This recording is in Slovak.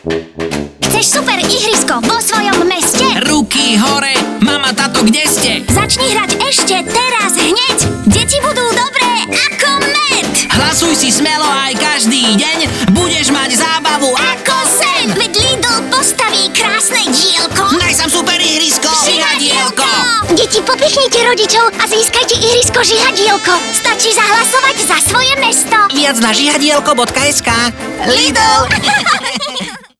Chceš super ihrisko vo svojom meste? Ruky hore! Mama, tato, kde ste? Začni hrať ešte teraz hneď! Deti budú dobré ako med! Hlasuj si smelo aj každý deň, budeš mať zábavu Ako sen! Veď Lidl postaví krásne dielko! Daj sem super ihrisko! Žihadielko! Deti, popichnite rodičov a získajte ihrisko Žihadielko! Stačí zahlasovať za svoje mesto! Viac na žihadielko.sk. Lidl!